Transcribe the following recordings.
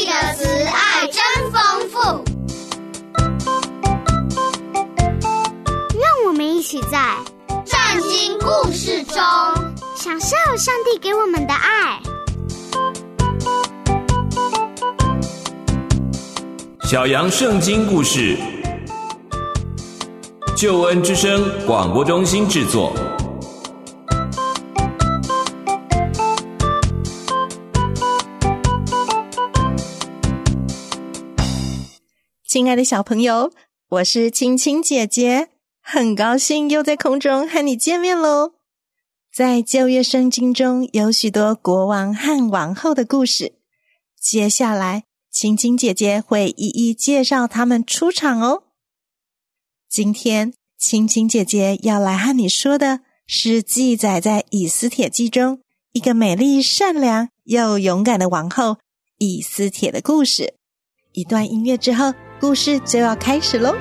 的慈爱真丰富。 让我们一起在圣经故事中享受上帝给我们的爱。 小羊圣经故事，救恩之声广播中心制作。 亲爱的小朋友，我是青青姐姐，很高兴又在空中和你见面咯。在旧约圣经中有许多国王和王后的故事，接下来青青姐姐会一一介绍他们出场哦。今天青青姐姐要来和你说的是记载在以斯帖记中一个美丽善良又勇敢的王后以斯帖的故事。一段音乐之后，故事就要开始咯。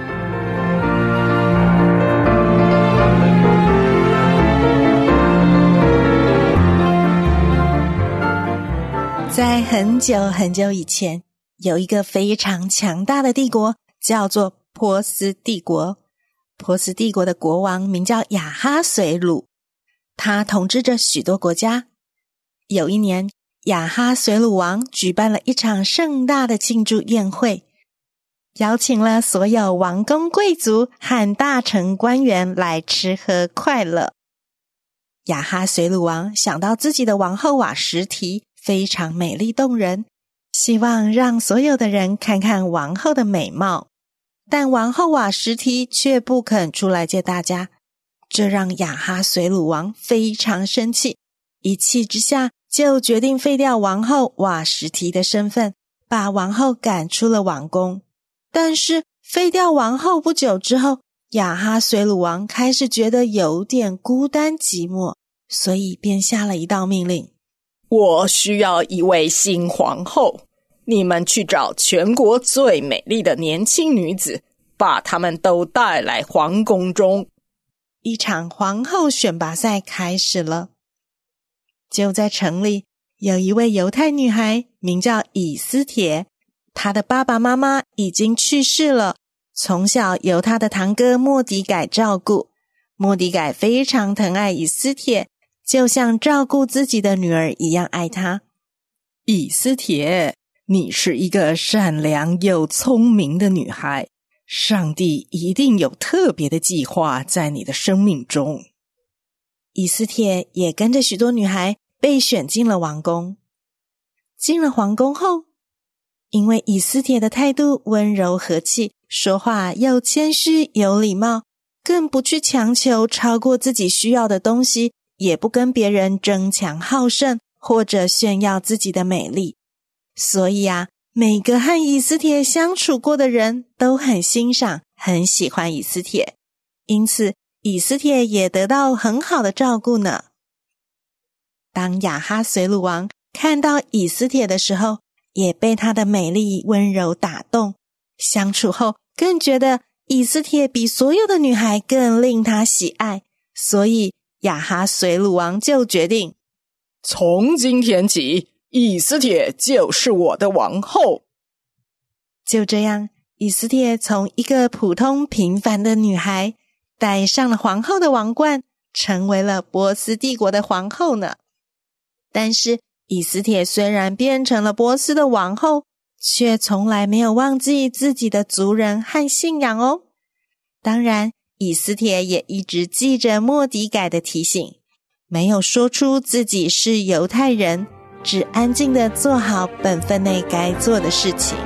在很久很久以前，有一个非常强大的帝国，叫做波斯帝国。波斯帝国的国王名叫亚哈随鲁，他统治着许多国家。有一年，亚哈随鲁王举办了一场盛大的庆祝宴会，邀请了所有王公贵族和大臣官员来吃喝快乐。亚哈随鲁王想到自己的王后瓦实提非常美丽动人，希望让所有的人看看王后的美貌，但王后瓦实提却不肯出来见大家，这让亚哈随鲁王非常生气，一气之下就决定废掉王后瓦实提的身份，把王后赶出了王宫。但是废掉王后不久之后，亚哈随鲁王开始觉得有点孤单寂寞，所以便下了一道命令： 我需要一位新皇后，你们去找全国最美丽的年轻女子，把她们都带来皇宫中。 一场皇后选拔赛开始了。就在城里，有一位犹太女孩名叫以斯帖，她的爸爸妈妈已经去世了，从小由她的堂哥末底改照顾。末底改非常疼爱以斯帖，就像照顾自己的女儿一样爱她。 以斯帖，你是一个善良又聪明的女孩，上帝一定有特别的计划在你的生命中。 以斯帖也跟着许多女孩被选进了王宫。进了皇宫后，因为以斯帖的态度温柔和气，说话又谦虚有礼貌，更不去强求超过自己需要的东西，也不跟别人争强好胜或者炫耀自己的美丽，所以每个和以斯帖相处过的人都很欣赏很喜欢以斯帖，因此以斯帖也得到很好的照顾呢。当亚哈随鲁王看到以斯帖的时候，也被她的美丽温柔打动，相处后更觉得以斯帖比所有的女孩更令他喜爱，所以亚哈随鲁王就决定， 从今天起，以斯帖就是我的王后。 就这样，以斯帖从一个普通平凡的女孩戴上了皇后的王冠，成为了波斯帝国的皇后呢。但是以斯帖虽然变成了波斯的王后，却从来没有忘记自己的族人和信仰哦。当然，以斯帖也一直记着末底改的提醒，没有说出自己是犹太人，只安静地做好本分内该做的事情。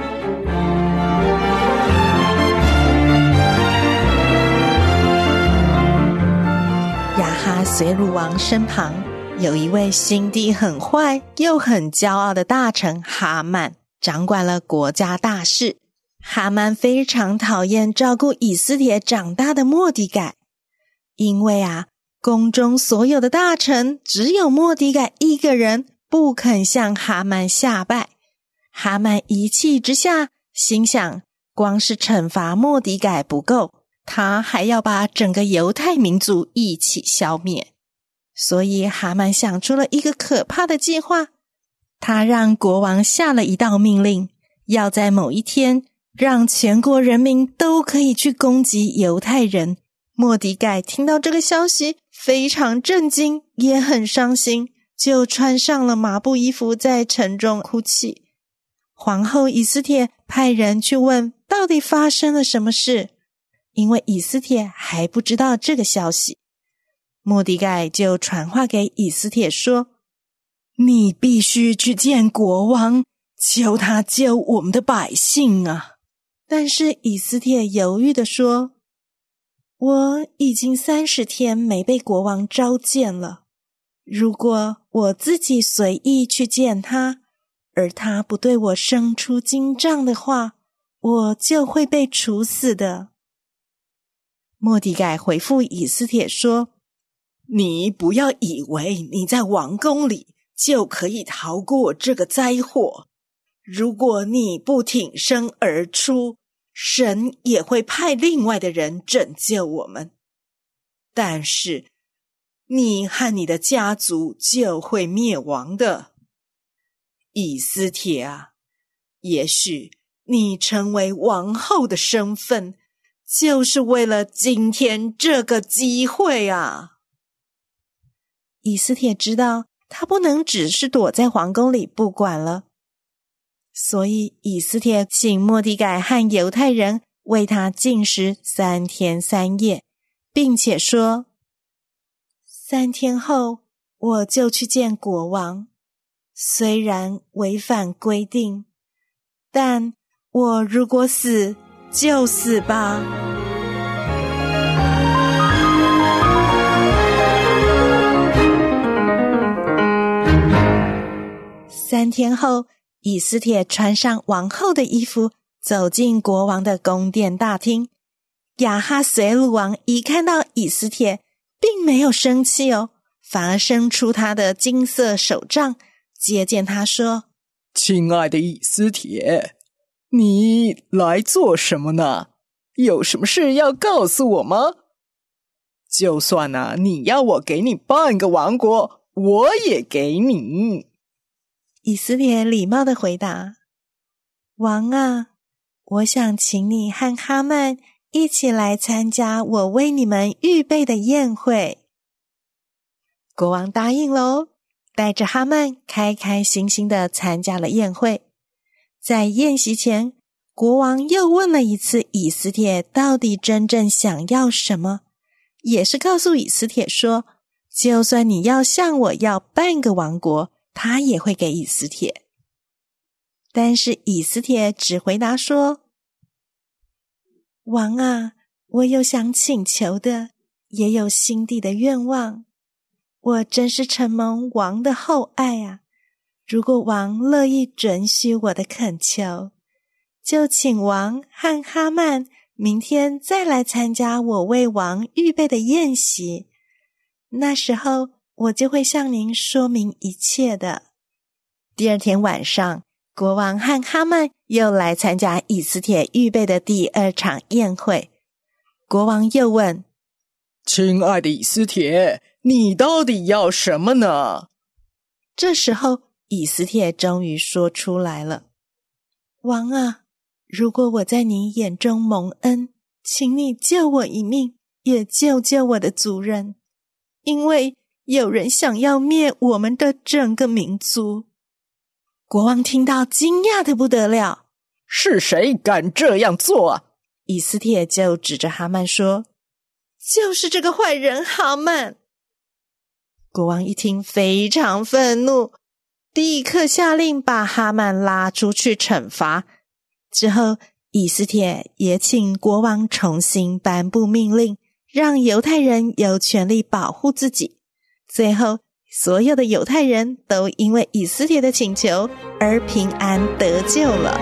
亚哈随鲁王身旁有一位心地很坏又很骄傲的大臣哈曼，掌管了国家大事。哈曼非常讨厌照顾以斯帖长大的末底改，因为宫中所有的大臣只有末底改一个人不肯向哈曼下拜。哈曼一气之下心想，光是惩罚末底改不够，他还要把整个犹太民族一起消灭。所以哈曼想出了一个可怕的计划，他让国王下了一道命令， 要在某一天让全国人民都可以去攻击犹太人。末底改听到这个消息，非常震惊，也很伤心，就穿上了麻布衣服，在城中哭泣。皇后以斯帖派人去问到底发生了什么事，因为以斯帖还不知道这个消息。末底改就传话给以斯帖说，你必须去见国王，求他救我们的百姓啊。但是以斯帖犹豫地说，我已经30天没被国王召见了，如果我自己随意去见他，而他不对我生出金杖的话，我就会被处死的。末底改回复以斯帖说，你不要以为你在王宫里就可以逃过这个灾祸，如果你不挺身而出，神也会派另外的人拯救我们，但是你和你的家族就会灭亡的。以斯帖啊，也许你成为王后的身份，就是为了今天这个机会啊。以斯帖知道他不能只是躲在皇宫里不管了，所以以斯帖请末底改和犹太人为他禁食3天3夜，并且说，3天后我就去见国王，虽然违反规定，但我如果死就死吧。3天后，以斯帖穿上王后的衣服，走进国王的宫殿大厅。亚哈随鲁王一看到以斯帖，并没有生气哦，反而伸出他的金色手杖，接见他说， 亲爱的以斯帖，你来做什么呢？有什么事要告诉我吗？就算你要我给你半个王国，我也给你。 以斯帖礼貌地回答，王啊，我想请你和哈曼一起来参加我为你们预备的宴会。国王答应了，带着哈曼开开心心地参加了宴会。在宴席前，国王又问了一次以斯帖到底真正想要什么，也是告诉以斯帖说，就算你要向我要半个王国，他也会给以斯帖。但是以斯帖只回答说，王啊，我有想请求的，也有心底的愿望。我真是承蒙王的厚爱啊，如果王乐意准许我的恳求，就请王和哈曼明天再来参加我为王预备的宴席，那时候我就会向您说明一切的。第二天晚上，国王和哈曼又来参加以斯帖预备的第2场宴会。国王又问， 亲爱的以斯帖，你到底要什么呢？ 这时候以斯帖终于说出来了，王啊，如果我在你眼中蒙恩，请你救我一命，也救救我的族人，因为有人想要灭我们的整个民族。国王听到惊讶的不得了， 是谁敢这样做啊？ 以斯帖就指着哈曼说，就是这个坏人哈曼。国王一听非常愤怒，立刻下令把哈曼拉出去惩罚。之后以斯帖也请国王重新颁布命令，让犹太人有权利保护自己。最后所有的犹太人都因为以斯帖的请求而平安得救了。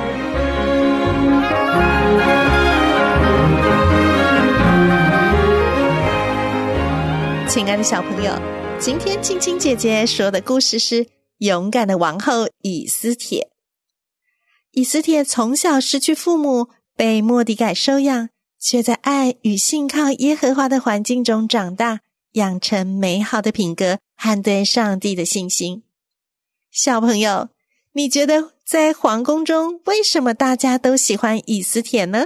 亲爱的小朋友，今天青青姐姐说的故事是勇敢的王后以斯帖。以斯帖从小失去父母，被末底改收养，却在爱与信靠耶和华的环境中长大，养成美好的品格和对上帝的信心。小朋友，你觉得在皇宫中，为什么大家都喜欢以斯帖呢？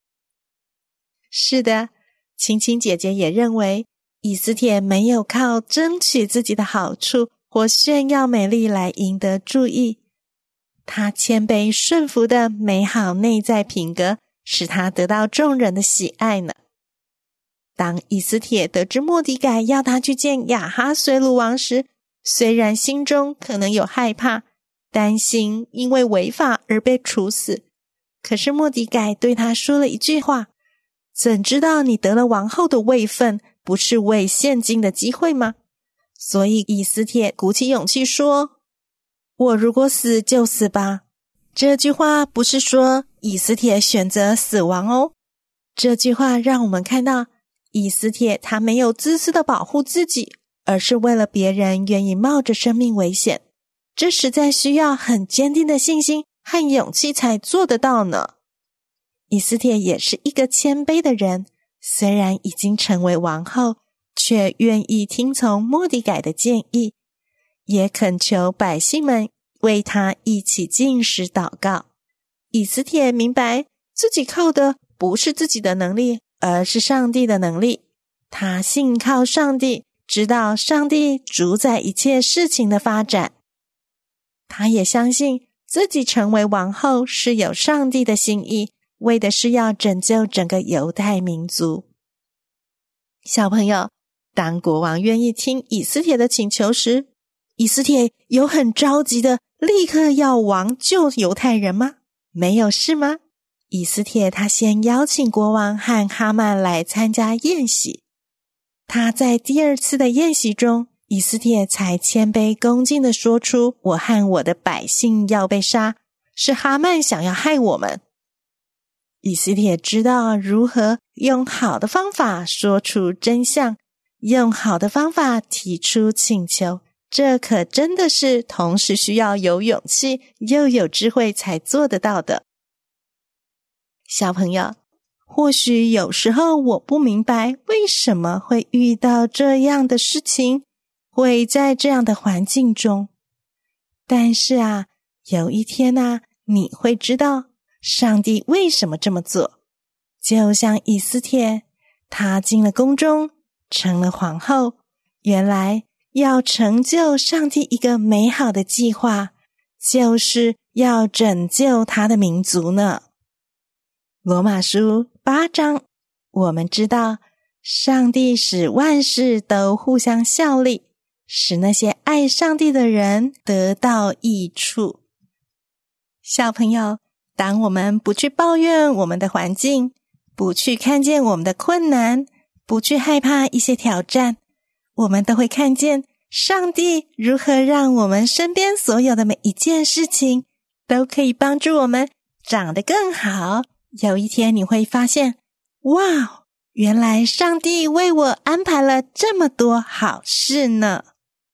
是的，青青姐姐也认为，以斯帖没有靠争取自己的好处或炫耀美丽来赢得注意，她谦卑顺服的美好内在品格，使她得到众人的喜爱呢。当以斯帖得知末底改要他去见亚哈随鲁王时，虽然心中可能有害怕，担心因为违法而被处死，可是末底改对他说了一句话：怎知道你得了王后的位分，不是为现今的机会吗？所以以斯帖鼓起勇气说：我如果死就死吧。这句话不是说以斯帖选择死亡哦，这句话让我们看到以斯帖他没有自私的保护自己，而是为了别人愿意冒着生命危险，这实在需要很坚定的信心和勇气才做得到呢。以斯帖也是一个谦卑的人，虽然已经成为王后，却愿意听从末底改的建议，也恳求百姓们为他一起禁食祷告。以斯帖明白自己靠的不是自己的能力，而是上帝的能力。他信靠上帝，知道上帝主宰一切事情的发展。他也相信自己成为王后是有上帝的心意，为的是要拯救整个犹太民族。小朋友，当国王愿意听以斯帖的请求时，以斯帖有很着急的立刻要王救犹太人吗？没有是吗？以斯帖他先邀请国王和哈曼来参加宴席。他在第二次的宴席中，以斯帖才谦卑恭敬地说出：我和我的百姓要被杀，是哈曼想要害我们。以斯帖知道如何用好的方法说出真相，用好的方法提出请求，这可真的是同时需要有勇气又有智慧才做得到的。小朋友，或许有时候我不明白为什么会遇到这样的事情，会在这样的环境中。但是有一天你会知道上帝为什么这么做。就像以斯帖，她进了宫中，成了皇后，原来要成就上帝一个美好的计划，就是要拯救他的民族呢。罗马书8章，我们知道上帝使万事都互相效力，使那些爱上帝的人得到益处。小朋友，当我们不去抱怨我们的环境，不去看见我们的困难，不去害怕一些挑战，我们都会看见上帝如何让我们身边所有的每一件事情都可以帮助我们长得更好。有一天你会发现，哇，原来上帝为我安排了这么多好事呢。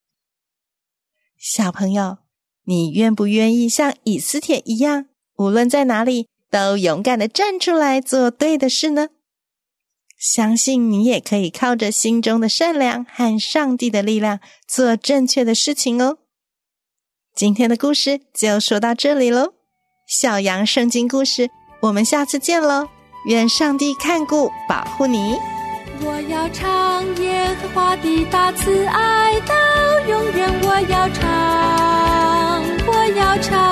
小朋友，你愿不愿意像以斯帖一样，无论在哪里都勇敢地站出来做对的事呢？相信你也可以靠着心中的善良和上帝的力量做正确的事情哦。今天的故事就说到这里咯，小羊圣经故事，我们下次见咯，愿上帝看顾保护你。 我要唱耶和华的大慈爱到永远，我要唱，我要唱。